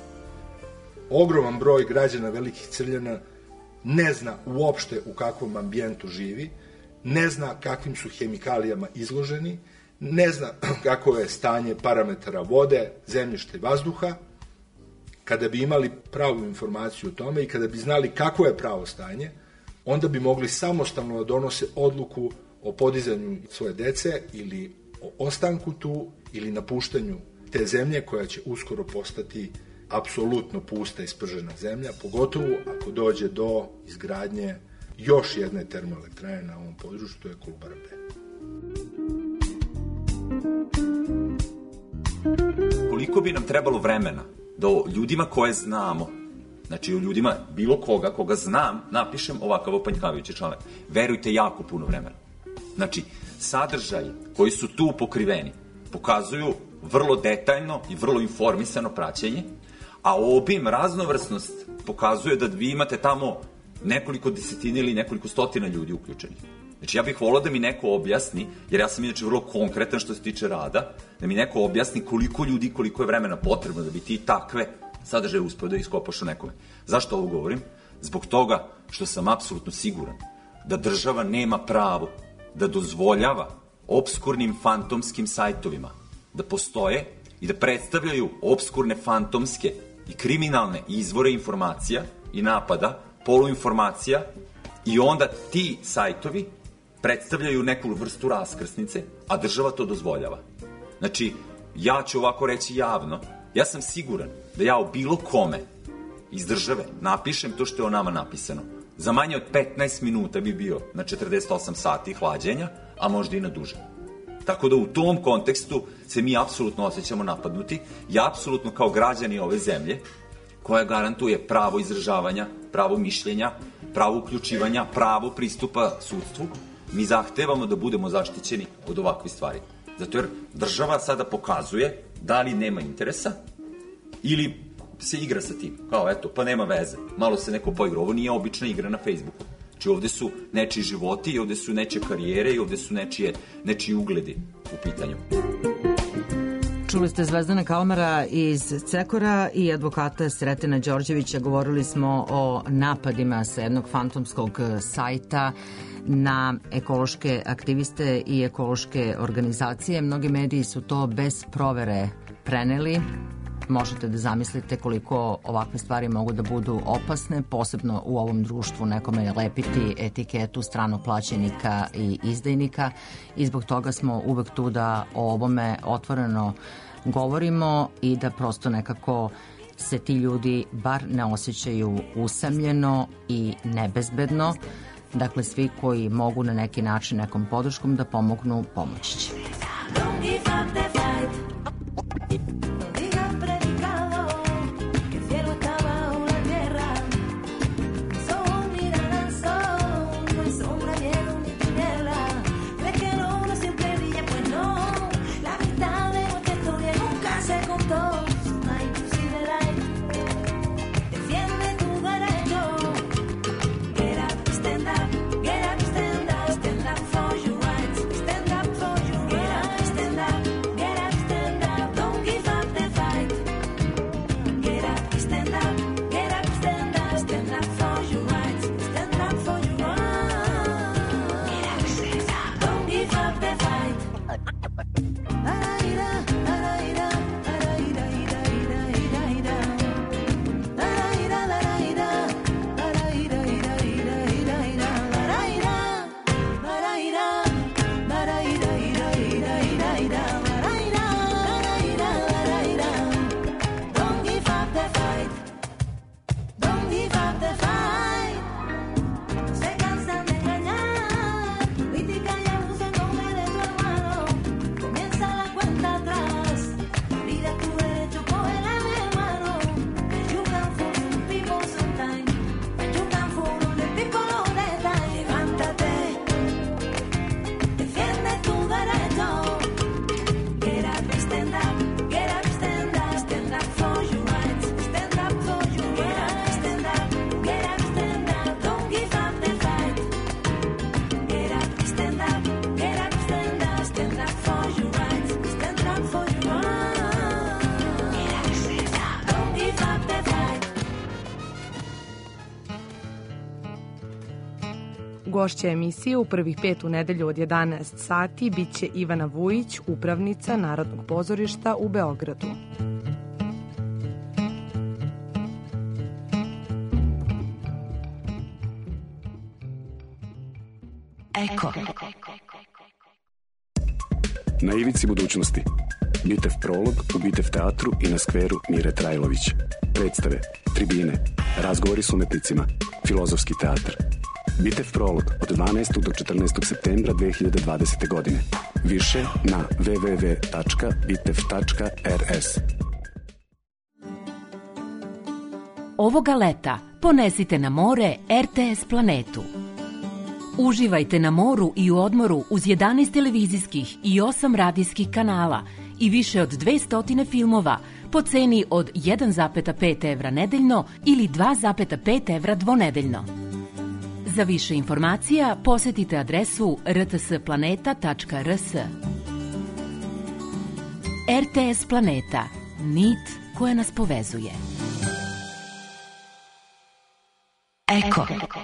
Ogroman broj građana Velikih Crljana ne zna uopšte u kakvom ambijentu živi, ne zna kakvim su hemikalijama izloženi, ne zna kako je stanje parametara vode, zemljišta i vazduha. Kada bi imali pravu informaciju o tome i kada bi znali kako je pravo stanje, onda bi mogli samostalno da donose odluku o podizanju svoje dece ili o ostanku tu ili napuštanju te zemlje koja će uskoro postati apsolutno pusta i spržena zemlja, pogotovo ako dođe do izgradnje još jedne termoelektrane na ovom području, to je Kolubara B. Koliko bi nam trebalo vremena da ljudima koje znamo Znači, o ljudima, bilo koga znam, napišem ovakav opanjkavajući članak. Verujte, jako puno vremena. Znači, sadržaji koji su tu pokriveni pokazuju vrlo detaljno i vrlo informisano praćenje, a obim, raznovrsnost pokazuje da vi imate tamo nekoliko desetina ili nekoliko stotina ljudi uključenih. Znači, ja bih volao da mi neko objasni, jer ja sam inače vrlo konkretan što se tiče rada, da mi neko objasni koliko ljudi, koliko je vremena potrebno da bi ti takve sadržaje uspeo da iskopaš u nekome. Zašto ovo govorim? Zbog toga što sam apsolutno siguran da država nema pravo da dozvoljava opskurnim fantomskim sajtovima da postoje i da predstavljaju opskurne fantomske i kriminalne izvore informacija i napada, poluinformacija, i onda ti sajtovi predstavljaju neku vrstu raskrsnice, a država to dozvoljava. Znači, ja ću ovako reći javno, ja sam siguran da ja o bilo kome iz države napišem to što je o nama napisano. Za manje od 15 minuta bi bio na 48 sati hlađenja, a možda i na duže. Tako da u tom kontekstu se mi apsolutno osjećamo napadnuti. Ja apsolutno kao građani ove zemlje, koja garantuje pravo izražavanja, pravo mišljenja, pravo uključivanja, pravo pristupa sudstvu, mi zahtevamo da budemo zaštićeni od ovakvih stvari. Zato jer država sada pokazuje da li nema interesa ili se igra sa tim. Kao, eto, pa nema veze. Malo se neko poigra. Ovo nije obična igra na Facebooku. Znači, ovde su nečiji životi, ovde su nečije karijere i ovde su nečiji ugledi u pitanju. Čuli ste Zvezdana Kalmara iz Cekora i advokata Sretena Đorđevića. Govorili smo o napadima sa jednog fantomskog sajta na ekološke aktiviste i ekološke organizacije. Mnogi mediji su to bez provere preneli. Možete da zamislite koliko ovakve stvari mogu da budu opasne, posebno u ovom društvu nekome lepiti etiketu stranoplaćenika i izdajnika, i zbog toga smo uvek tu da o ovome otvoreno govorimo i da prosto nekako se ti ljudi bar ne osjećaju usamljeno i nebezbedno. Dakle, svi koji mogu na neki način nekom podrškom da pomognu, pomoći će. Gošća emisije u prvih 5 u nedelju od 11 sati biće Ivana Vujić, upravnica Narodnog pozorišta u Beogradu. Eko. Na ivici budućnosti. Bitev prolog u Bitev teatru i na skveru Mire Trajlović. Predstave, tribine, razgovori s umetnicima, filozofski teatar. Bitev prolog od 12. do 14. septembra 2020. godine. Više na www.bitev.rs. Ovoga leta ponesite na more RTS Planetu. Uživajte na moru i u odmoru uz 11 televizijskih i 8 radijskih kanala i više od 200 filmova po ceni od 1,5 evra nedeljno ili 2,5 evra dvonedeljno. Za više informacija posetite adresu rtsplaneta.rs. RTS Planeta. Nit koja nas povezuje. Eko.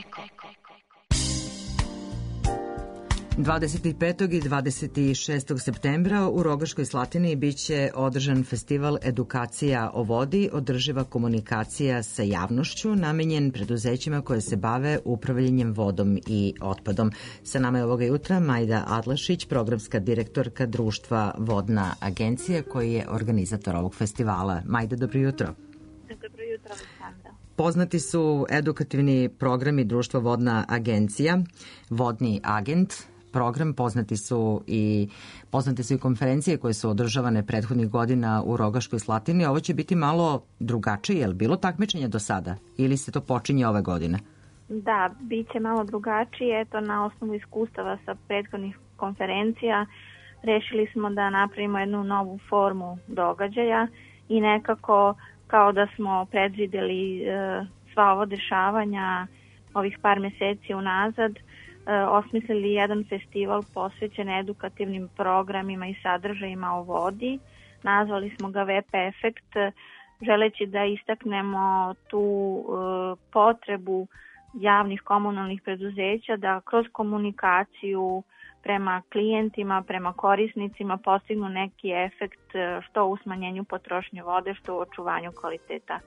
25. i 26. septembra u Rogaškoj Slatini biće održan festival Edukacija o vodi, održiva komunikacija sa javnošću, namenjen preduzećima koje se bave upravljanjem vodom i otpadom. Sa nama je ovoga jutra Majda Adlašić, programska direktorka društva Vodna agencija, koji je organizator ovog festivala. Majda, dobro jutro. Dobro jutro, Aleksandra. Poznati su edukativni programi društva Vodna agencija, Vodni agent, program, poznate su i konferencije koje su održavane prethodnih godina u Rogaškoj Slatini. Ovo će biti malo drugačije. Je li bilo takmičenja do sada ili se to počinje ove godine? Da, bit će malo drugačije. Eto, na osnovu iskustava sa prethodnih konferencija rešili smo da napravimo jednu novu formu događaja i nekako kao da smo predvideli sva ovo dešavanja ovih par meseci unazad, osmislili jedan festival posvećen edukativnim programima i sadržajima o vodi. Nazvali smo ga VP Efekt, želeći da istaknemo tu potrebu javnih komunalnih preduzeća da kroz komunikaciju prema klijentima, prema korisnicima postignu neki efekt što u smanjenju potrošnje vode, što u očuvanju kvaliteta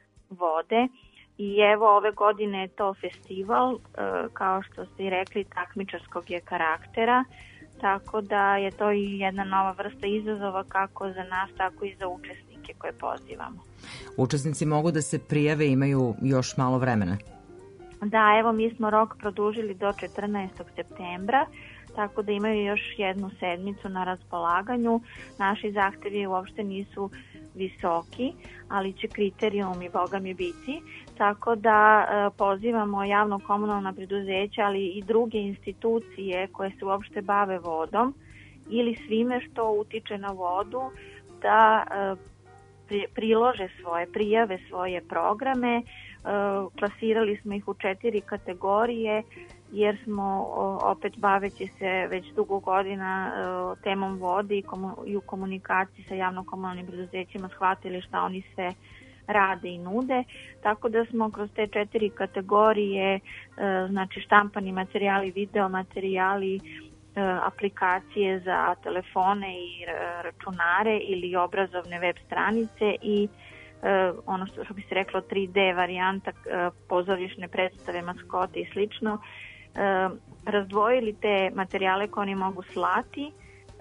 vode. I evo ove godine je to festival, kao što ste i rekli, takmičarskog je karaktera, tako da je to i jedna nova vrsta izazova kako za nas, tako i za učesnike koje pozivamo. Učesnici mogu da se prijave, imaju još malo vremena. Da, evo mi smo rok produžili do 14. septembra, tako da imaju još jednu sedmicu na raspolaganju. Naši zahtevi uopšte nisu visoki, ali će kriterijumi, boga mi, biti. Tako da pozivamo javno-komunalna preduzeća, ali i druge institucije koje se uopšte bave vodom ili svime što utiče na vodu da prilože svoje, prijave svoje programe. Klasirali smo ih u 4 kategorije jer smo opet baveći se već dugo godina temom vode i u komunikaciji sa javno-komunalnim preduzećima shvatili šta oni sve rade i nude, tako da smo kroz te 4 kategorije, znači štampani materijali, video materijali, aplikacije za telefone i računare ili obrazovne web stranice i ono što bi se reklo 3D varijanta, pozorišne predstave, maskote i slično, razdvojili te materijale koje oni mogu slati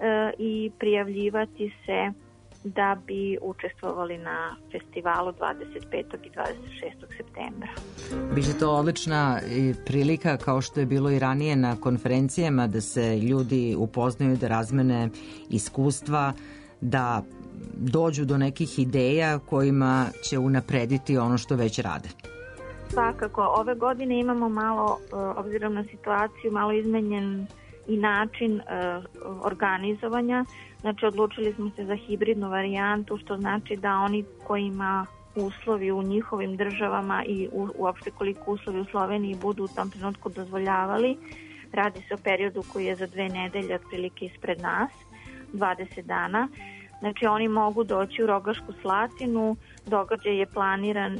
i prijavljivati se da bi učestvovali na festivalu 25. i 26. septembra. Biće to odlična prilika, kao što je bilo i ranije na konferencijama, da se ljudi upoznaju, da razmene iskustva, da dođu do nekih ideja kojima će unaprediti ono što već rade. Svakako, ove godine imamo malo, obzirom na situaciju, malo izmenjen i način organizovanja. Znači, odlučili smo se za hibridnu varijantu, što znači da oni kojima uslovi u njihovim državama i uopšte koliko uslovi u Sloveniji budu u tom trenutku dozvoljavali, radi se o periodu koji je za 2 nedelje otprilike ispred nas, 20 dana. Znači, oni mogu doći u Rogašku Slatinu, događaj je planiran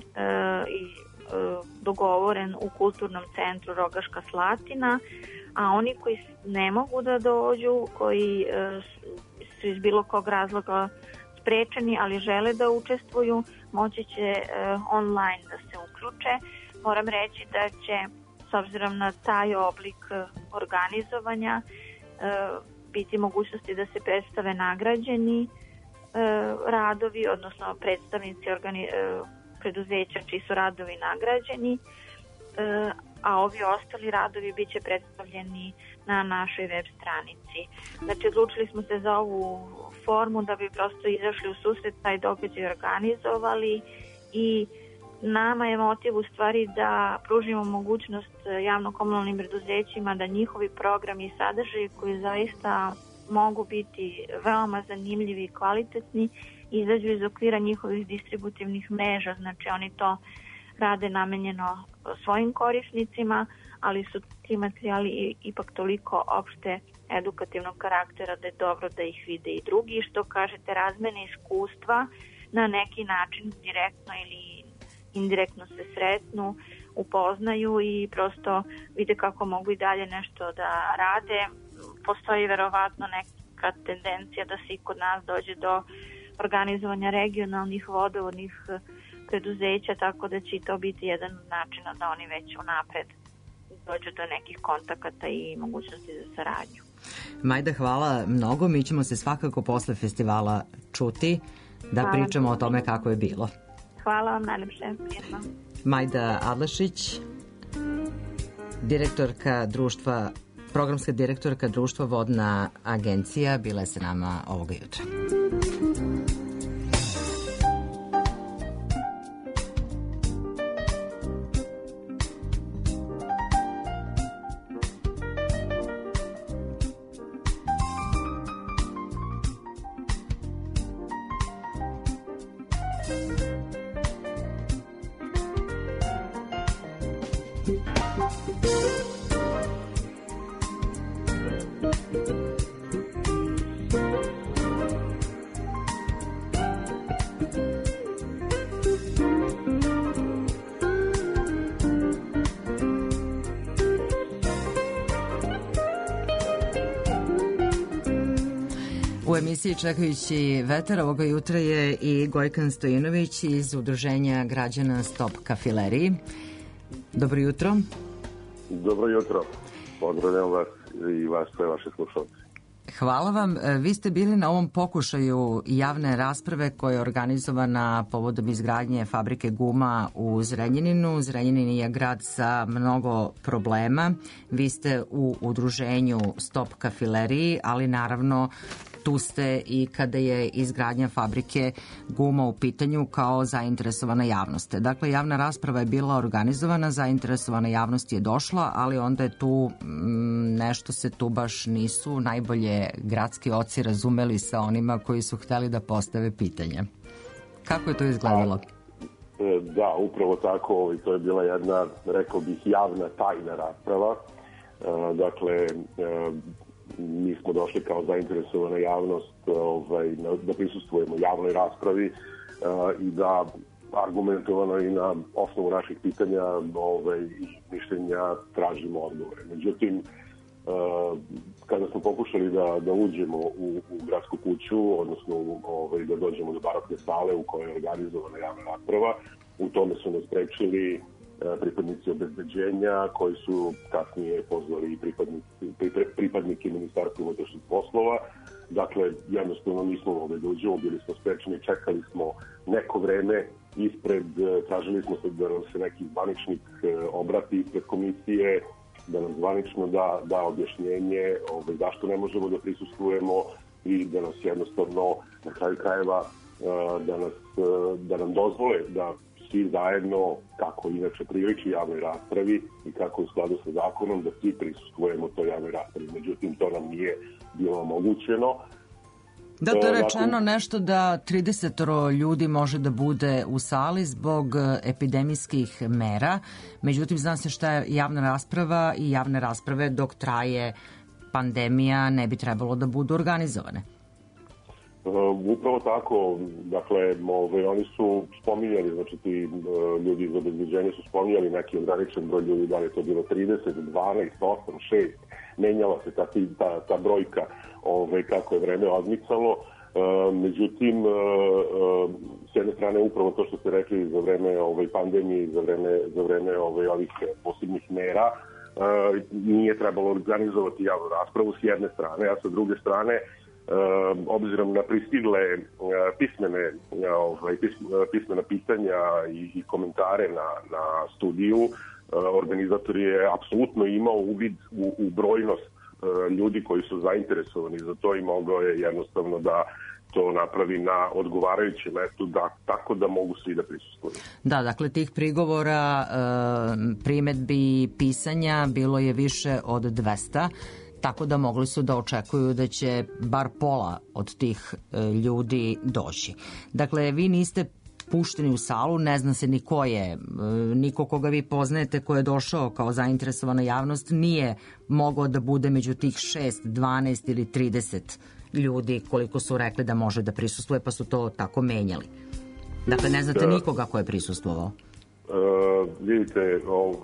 i dogovoren u kulturnom centru Rogaška Slatina, a oni koji ne mogu da dođu, koji su iz bilo kog razloga sprečeni, ali žele da učestvuju, moći će online da se uključe. Moram reći da će, s obzirom na taj oblik organizovanja, biti mogućnosti da se predstave nagrađeni radovi, odnosno predstavnici preduzeća čiji su radovi nagrađeni, a ovi ostali radovi bit će predstavljeni na našoj web stranici. Znači, odlučili smo se za ovu formu da bi prosto izašli u susret, taj događaj organizovali i Nama je motiv u stvari da pružimo mogućnost javno-komunalnim preduzećima da njihovi programi i sadržaji koji zaista mogu biti veoma zanimljivi i kvalitetni izađu iz okvira njihovih distributivnih mreža, znači oni to rade namenjeno svojim korisnicima, ali su ti materijali ipak toliko opšte edukativnog karaktera da je dobro da ih vide i drugi, što kažete razmene iskustva na neki način direktno ili indirektno se sretnu, upoznaju i prosto vide kako mogu i dalje nešto da rade. Postoji verovatno neka tendencija da se i kod nas dođe do organizovanja regionalnih vodovodnih preduzeća, tako da će to biti jedan od načina da oni već unapred dođu do nekih kontakata i mogućnosti za saradnju. Majda, hvala mnogo. Mi ćemo se svakako posle festivala čuti da pričamo o tome kako je bilo. Hvala vam najlepše. Majda Adlašić, programska direktorka društva Vodna agencija, bila je sa nama ovoga jutra. U emisiji Čekajući vetar ovoga jutra je i Gojkan Stojinović iz Udruženja građana Stop kafileriji. Dobro jutro. Dobro jutro. Pozdravljam vas i vas sve vaše slušalce. Hvala vam. Vi ste bili na ovom pokušaju javne rasprave koja je organizovana povodom izgradnje fabrike guma u Zrenjaninu. Zrenjanin je grad sa mnogo problema. Vi ste u Udruženju Stop kafileriji, ali naravno tu ste i kada je izgradnja fabrike guma u pitanju kao zainteresovana javnost. Dakle, javna rasprava je bila organizovana, zainteresovana javnost je došla, ali onda je tu nešto se tu baš nisu najbolje gradski oci razumeli sa onima koji su hteli da postave pitanje. Kako je to izgledalo? Da, upravo tako. To je bila jedna, rekao bih, javna tajna rasprava. Dakle, mi smo došli kao zainteresovana javnost da prisustvujemo javnoj raspravi i da argumentovano i na osnovu naših pitanja i mišljenja tražimo odgovore. Međutim, kada smo pokušali da uđemo u gradsku kuću, odnosno da dođemo do barokne sale u kojoj je organizovana javna rasprava, u tome su nas sprečili pripadnici obezbeđenja koji su kasnije pozvali i pripadnike Ministarstva unutrašnjih poslova. Dakle, jednostavno nismo mogli da uđemo, bili smo sprečeni, čekali smo neko vreme ispred, tražili smo se da nam se neki zvaničnik obrati ispred komisije, da nam zvanično da objašnjenje zašto ne možemo da prisustvujemo i da nas jednostavno na kraju krajeva da nam dozvole da svi zajedno, kako inače priliči javnoj raspravi i kako u skladu sa zakonom, da svi prisustvujemo toj javnoj raspravi. Međutim, to nam nije bilo omogućeno. Da, to je rečeno nešto da 30 ljudi može da bude u sali zbog epidemijskih mera. Međutim, zna se šta je javna rasprava i javne rasprave dok traje pandemija ne bi trebalo da budu organizovane. Upravo tako, dakle, oni su spominjali, znači ti ljudi iz obezbeđenja su spominjali neki ograničen broj ljudi, da li je to bilo 30, 12, 8, 6, menjala se ta brojka kako je vreme odmicalo. Međutim, s jedne strane upravo to što ste rekli za vreme pandemije, za vreme ovih posebnih mera, nije trebalo organizovati javnu raspravu s jedne strane, a sa druge strane, obzirom na pristigle pismena pitanja i komentare na studiju, organizator je apsolutno imao uvid u brojnost ljudi koji su zainteresovani za to i mogao je jednostavno to napravi na odgovarajućem mestu, tako da mogu svi da prisustvuju. Da, dakle, tih prigovora, primetbi, pisanja bilo je više od 200, tako da mogli su da očekuju da će bar pola od tih ljudi doći. Dakle, vi niste pušteni u salu, ne zna se ni ko je, niko koga vi poznajete ko je došao kao zainteresovana javnost nije mogao da bude među tih 6, 12 ili 30 ljudi koliko su rekli da može da prisustvuje, pa su to tako menjali. Dakle, ne znate nikoga ko je prisustvovao? Vidite,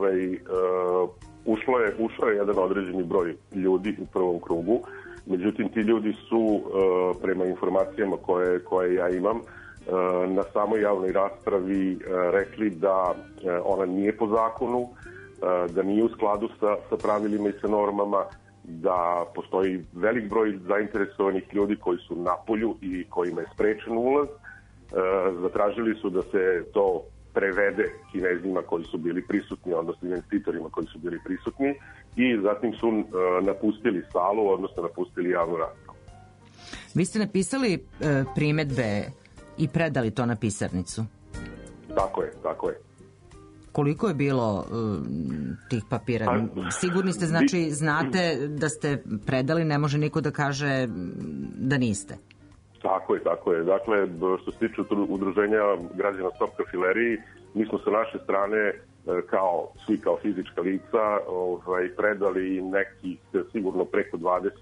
ušao je jedan određeni broj ljudi u prvom krugu, međutim ti ljudi su, prema informacijama koje ja imam, na samoj javnoj raspravi rekli da ona nije po zakonu, da nije u skladu sa pravilima i sa normama, da postoji velik broj zainteresovanih ljudi koji su napolju i kojima je sprečen ulaz. Zatražili su da se to prevede Kinezima koji su bili prisutni, odnosno investitorima koji su bili prisutni, i zatim su napustili salu, odnosno napustili javnu raspravu. Vi ste napisali primetbe i predali to na pisarnicu? Tako je. Koliko je bilo tih papira? Sigurni ste, znači, znate da ste predali, ne može niko da kaže da niste. Tako je. Dakle, što se tiče udruženja građana Stop kafileriji, mi smo sa naše strane, svi kao fizička lica, predali nekih sigurno preko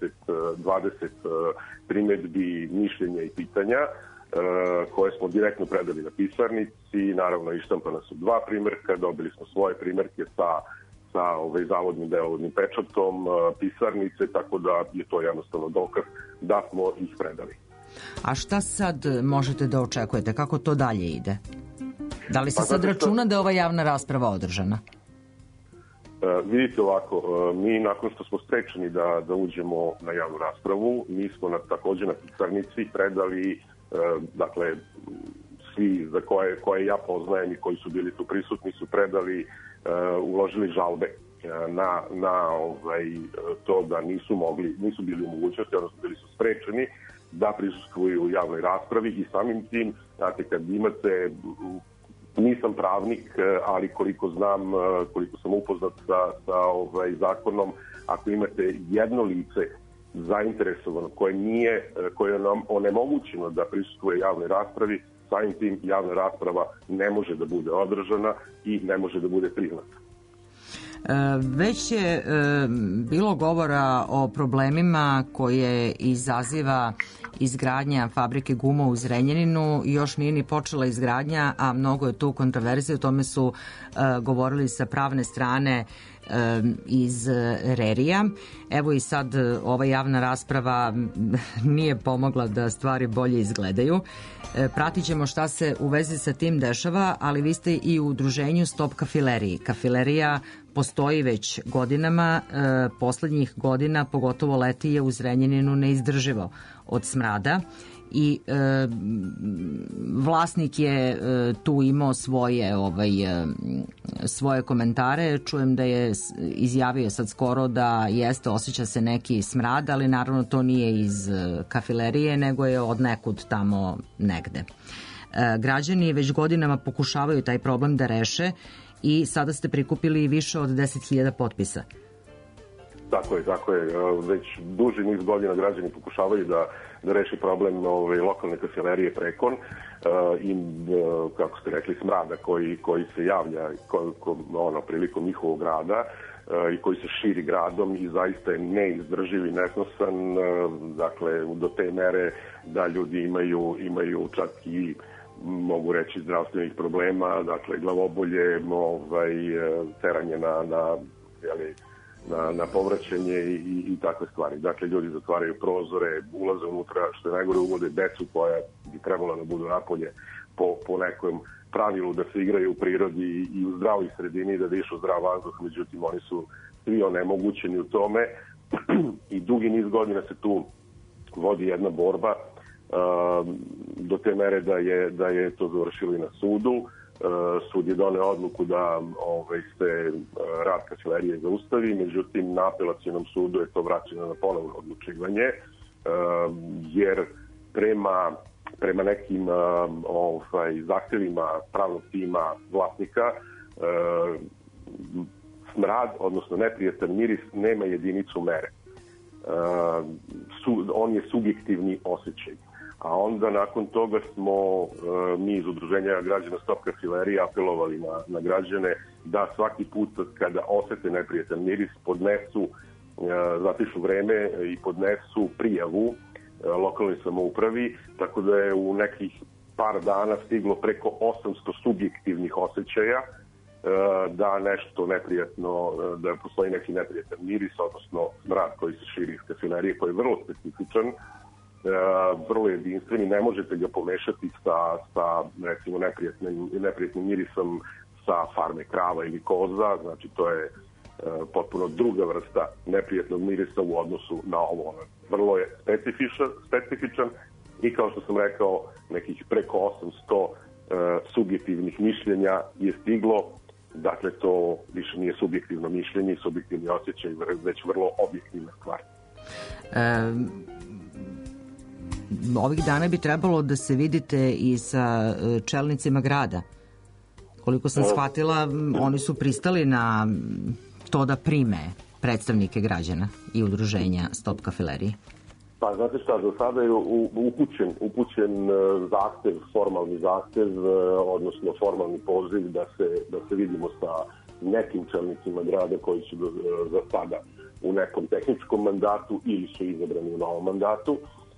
20 primetbi, mišljenja i pitanja, koje smo direktno predali na pisarnici. Naravno, ištampana su 2 primerka, dobili smo svoje primerke sa zavodnim delovodnim pečatom pisarnice, tako da je to jednostavno dokaz da smo ih predali. A šta sad možete da očekujete? Kako to dalje ide? Da li se sad računa da je ova javna rasprava održana? Vidite ovako, mi nakon što smo sprečeni da uđemo na javnu raspravu, mi smo takođe na pisarnici predali, dakle, svi za koje ja poznajem i koji su bili tu prisutni su predali, uložili žalbe na to da nisu bili u mogućnosti, odnosno bili su sprečeni da prisustvuju u javnoj raspravi, i samim tim, znate, kad imate, nisam pravnik, ali koliko znam, koliko sam upoznat sa zakonom, ako imate jedno lice zainteresovano koje je onemogućeno da prisustvuje javnoj raspravi, samim tim javna rasprava ne može da bude održana i ne može da bude priznata. Već je bilo govora o problemima koje izaziva izgradnja fabrike guma u Zrenjaninu. Još nije ni počela izgradnja, a mnogo je tu kontroverzije. O tome su govorili sa pravne strane iz RERI-a. Evo i sad ova javna rasprava nije pomogla da stvari bolje izgledaju. Pratit ćemo šta se u vezi sa tim dešava, ali vi ste i u udruženju Stop kafileriji. Kafilerija postoji već godinama, poslednjih godina, pogotovo leti, je u Zrenjaninu neizdrživo od smrada i vlasnik je tu imao svoje komentare. Čujem da je izjavio sad skoro da jeste, osjeća se neki smrad, ali naravno to nije iz kafilerije, nego je od nekud tamo negde. Građani već godinama pokušavaju taj problem da reše i sada ste prikupili više od 10.000 potpisa. Tako je. Već duži niz godina građani pokušavaju da reši problem lokalne kafilerije Prekon i, kako ste rekli, smrada koji se javlja prilikom njihovog rada i koji se širi gradom i zaista je neizdrživ i nesnosan, dakle, do te mere da ljudi imaju čak i, mogu reći, zdravstvenih problema, dakle, glavobolje, teranje na povraćanje i takve stvari. Dakle, ljudi zatvaraju prozore, ulaze unutra, što je najgore, uvode decu koja bi trebala da budu napolje po nekom pravilu da se igraju u prirodi i u zdravoj sredini, da dišu zdrav vazduh, međutim oni su svi onemogućeni u tome i dugi niz godina se tu vodi jedna borba do te mere da je to završilo i na sudu. Sud je doneo odluku da se rad kafilerije zaustavi, međutim na apelacionom sudu je to vraćeno na ponovno odlučivanje, jer prema nekim zahtevima pravnog tima vlasnika, smrad, odnosno neprijatan miris, nema jedinicu mere. On je subjektivni osjećaj. A onda nakon toga smo mi iz Udruženja građana Stop kafilerije apelovali na građane da svaki put kada osete neprijatan miris podnesu, zapišu vreme i podnesu prijavu lokalnoj samoupravi, tako da je u nekih par dana stiglo preko 800 subjektivnih osjećaja da nešto neprijatno, da postoji neki neprijatan miris, odnosno smrad koji se širi iz kafilerije, koji je vrlo specifičan, vrlo jedinstven i ne možete ga pomešati sa recimo neprijatnim mirisom sa farme krava ili koza, znači to je potpuno druga vrsta neprijatnog mirisa u odnosu na ovo. Vrlo je specifičan i kao što sam rekao, nekih preko 800 subjektivnih mišljenja je stiglo. Dakle, to više nije subjektivno mišljenje i subjektivni osjećaj, već vrlo objektivna stvar. Ovih dana bi trebalo da se vidite i sa čelnicima grada. Koliko sam shvatila, oni su pristali na to da prime predstavnike građana i udruženja Stop kafilerije. Pa, znate šta, do sada je upućen zahtev, formalni zahtev, odnosno formalni poziv da se vidimo sa nekim čelnicima grada koji su za sada u nekom tehničkom mandatu ili su izabrani u novom mandatu.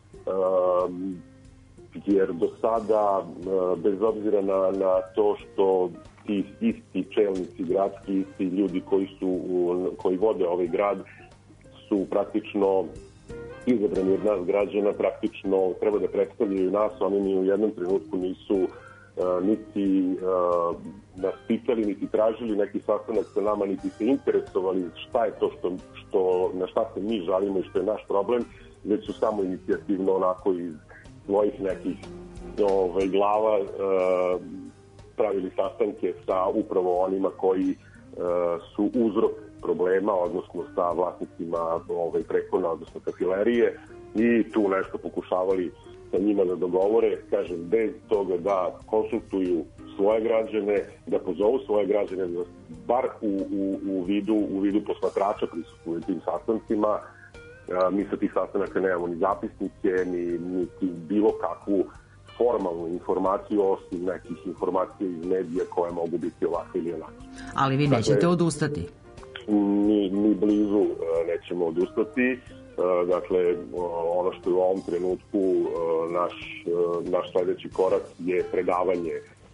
Jer do sada, bez obzira na to što ti isti čelnici gradski, isti ljudi koji vode ovaj grad su praktično izabrani od nas građana, praktično treba da predstavljaju nas, oni ni u jednom trenutku nisu niti nas pitali, niti tražili neki sastanak sa nama, niti se interesovali šta je to na šta se mi žalimo i što je naš problem, već su samo inicijativno onako iz svojih nekih glava pravili sastanke sa upravo onima koji su uzrok problema, odnosno sa vlasnicima prekona, odnosno kafilerije, i tu nešto pokušavali sa njima da dogovore, kažem, bez toga da konsultuju svoje građane, da pozovu svoje građane, da bar u vidu posmatrača prisustvuju tim sastancima. Mi sa tih sastanaka nemamo ni zapisnike, ni bilo kakvu formalnu informaciju, osim nekih informacija iz medija koje mogu biti ovakve ili onakve. Ali vi nećete odustati? Ni blizu nećemo odustati. Dakle, ono što je u ovom trenutku naš sledeći korak je predavanje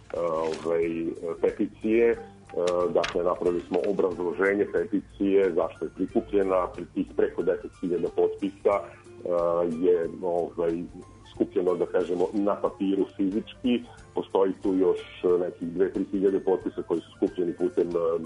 peticije. Dakle, napravili smo obrazloženje peticije, zašto je prikupljena, tih preko 10.000 potpisa je skupljeno, da kažemo, na papiru fizički. Postoji tu još nekih 2-3.000 potpisa koji su skupljeni putem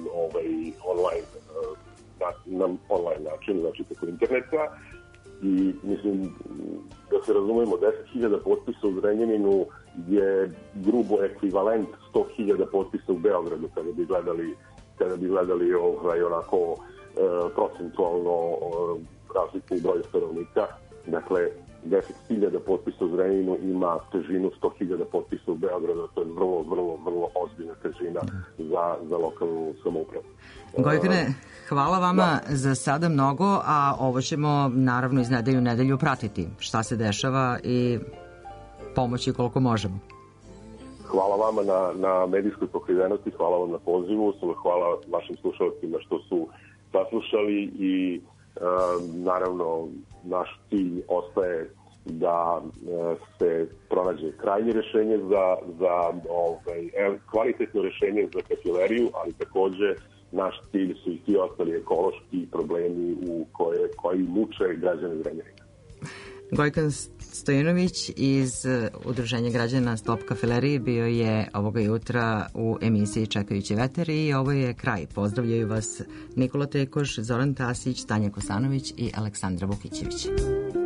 online način, znači preko interneta. I mislim, da se razumemo, 10.000 potpisa u Zrenjaninu je grubo ekvivalent 100.000 potpisa u Beogradu kada bi gledali onako procentualno razliku u broju stanovnika. Dakle, 10.000 potpisa u Zrenjaninu ima težinu 100.000 potpisa u Beogradu, to je vrlo, vrlo, vrlo ozbiljna težina za lokalnu samoupravu. Gojkane, hvala vama za sada mnogo, a ovo ćemo naravno iz nedelju u nedelju pratiti šta se dešava i pomoći koliko možemo. Hvala vama na medijskoj pokrivenosti, hvala vam na pozivu, hvala vašim slušalcima što su saslušali i naravno naš cilj ostaje da se pronađe krajnje rešenje za kvalitetno rešenje za kafileriju, ali takođe naš cilj su i svi ostali ekološki problemi koji muče građane Zrenjanina. Gojkan Stojinović iz Udruženja građana Stop kafilerije bio je ovoga jutra u emisiji Čekajući veter i ovo je kraj. Pozdravljaju vas Nikola Tekoš, Zoran Tasić, Tanja Kosanović i Aleksandra Vukićević.